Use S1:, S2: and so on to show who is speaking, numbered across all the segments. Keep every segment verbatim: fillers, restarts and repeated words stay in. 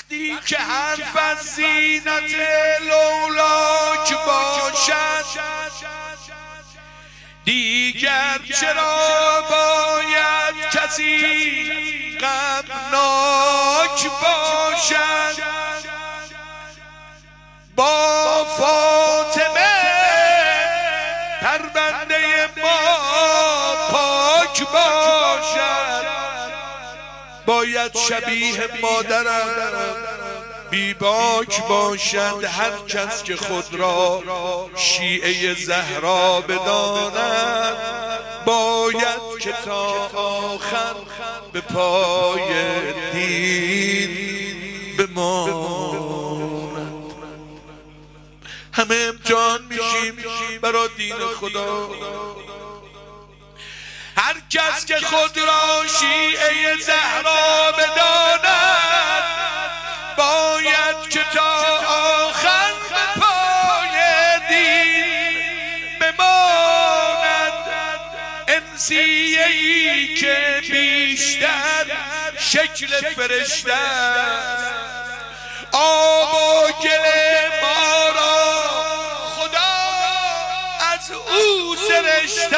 S1: وقتی که حرف از زینت لولاک باشد دیگر چرا باید کسی غمناک باشد؟ با فاطمه پرونده ما پاک باشد. باید شبیه مادرم بی باک باشد. هر کس که خود را شیعه زهرا بداند باید که تا آخر به پای دین بماند. همه امتحان میشیم برای دین خدا. هر کس که خود را شیعه زهرا بداند باید که تا آخر به پای دین بماند. انسیه‌ای که بیشتر شکل فرشته است، آب و گل ما را خدا از او سرشته.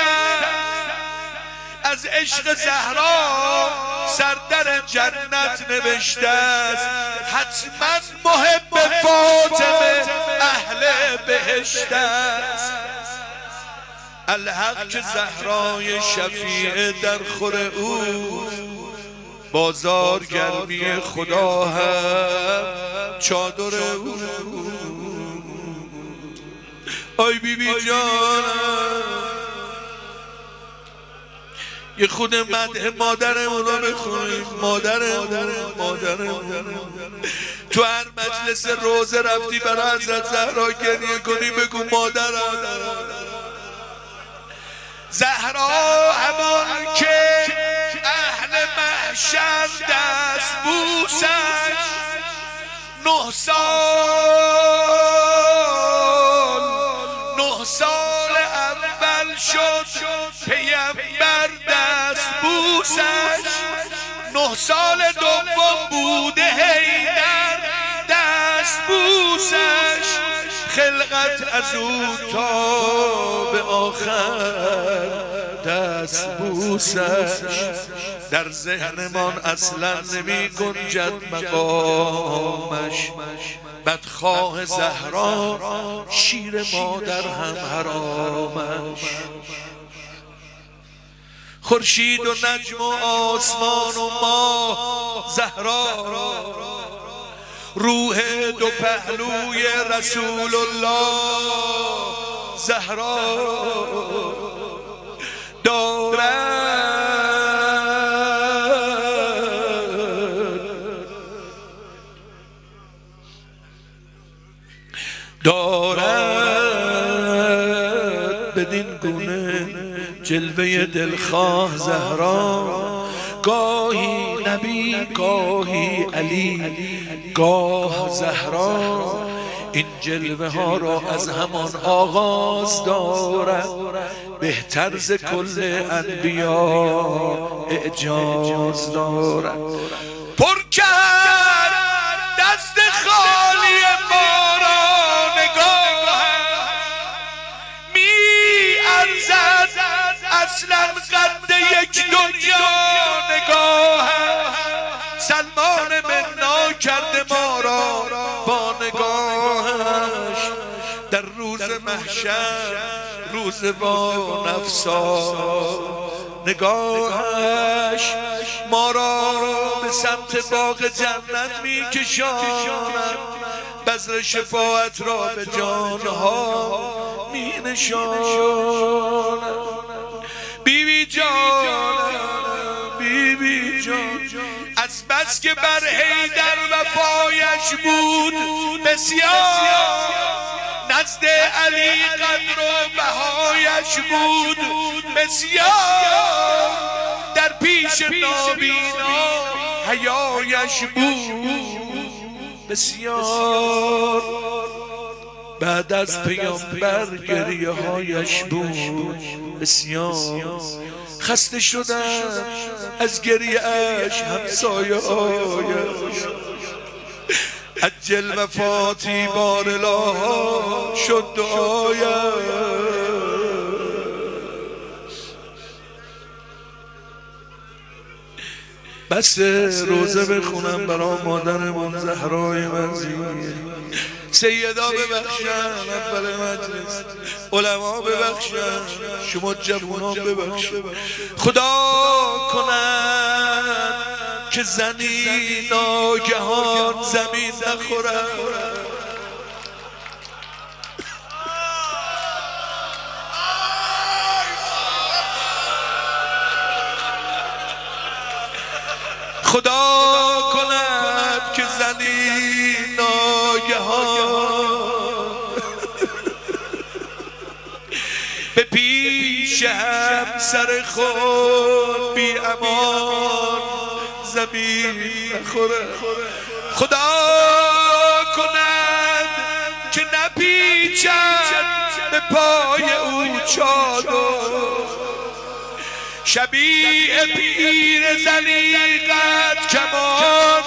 S1: از عشق زهرا سردر جنت نوشته است، حتما محب فاطمه اهل بهشت است. الحق که زهرای شفیع در خور او، بازار گرمی خدا هم چادر او. آی بی بی جانم یه خود مدح مادرمون رو بخونیم. مادرمون مادرمون تو هر مجلس روزه رفتی برای حضرت زهرا گریه کنی بگو مادرم. زهرا همان که اهل محشر دست بوسش، نه سال نه سال اول شد پیامبر دست بوسش، نه سال دوم بوده حیدر دست بوسش. خلقت از او تا به آخر دست بوسش. در ذهنمان اصلا نمی گنجد مقامش، بدخواه زهرا شیر مادر هم حرامش. خورشید و نجم و آسمان و ماه زهرا، روح دو پهلوی رسول الله زهرا دارد دارد بدین گونه جلوه دلخواه زهرا. گاهی نبی گاهی علی گاه زهرا، این جلوه ها را از همان آغاز دارد. بهتر ز کل انبیا اعجاز دارد. پر کرد دست خالی ما را نگاه، می ارزد اصلا قد یک دنیا نگاه. سلمان منا کرده ما را با نگاهش. در روز محشر روز با نفسا نگاهش ما را به سمت باغ جنت می کشاند. بذر شفاعت را به جانها می نشاند. بی بی جانم بی بی جان، از بس که بر حیدر وفایش بود بسیار، نزد علی قدر و بهایش بود بسیار. در پیش نابینا حیایش بود بسیار. بعد از پیامبر گریه هایش بود بسیار. خسته شدن از گریه اش همسایه هایش، عجل وفاتی بار الها شد دعایم. بس روزه بخونم برا مادرمون زهرای منزیه. سیدا ببخشن اول مجلس، علما ببخشن، شما جوانان ببخشن. خدا کند که زنی ناگهان زمین نخورد. خدا کند که زنی ناگهان به پیش همسر خود بی امان زمین نخوره. خدا کند که نپیچد به پای او چادر، شبیه پیر زلیقت کمان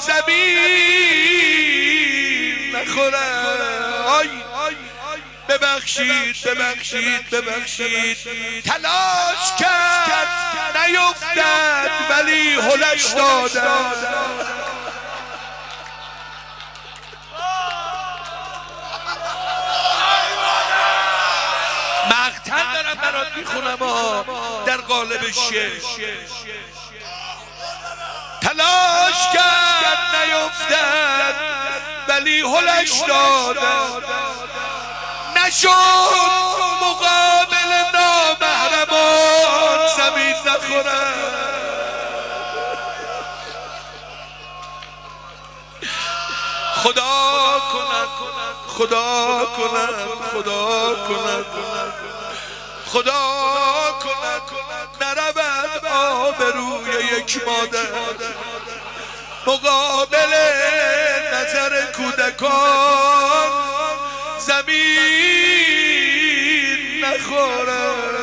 S1: زمین نخوره. آی ببخشید ببخشید ببخشید، تلاش کرد نیفتد ولی هلش دادن. مقتل دارم برات میخونم در قالب شعر. تلاش کرد نیفتد ولی هلش دادن، نشد مقابل نامحرمان زمین نخورد. خدا کند خدا کند خدا کند خدا کند نرود آبروی یک مادر مقابل نظر کودکان زمین نخورد.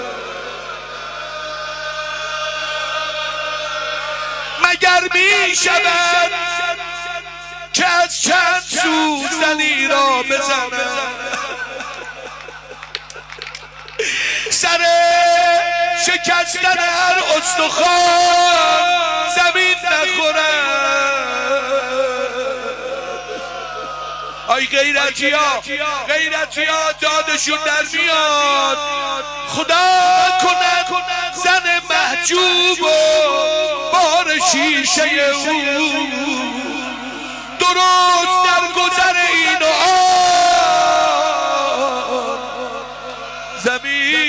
S1: مگر می شود که از چند سو زنی را بزند، سر شکستن هر استخوان زمین نخورد. آی غیرتی ها غیرتی ها دادشون در میاد. خدا کند زن محجوب و بار شیشه او درست در گذر این و آن زمین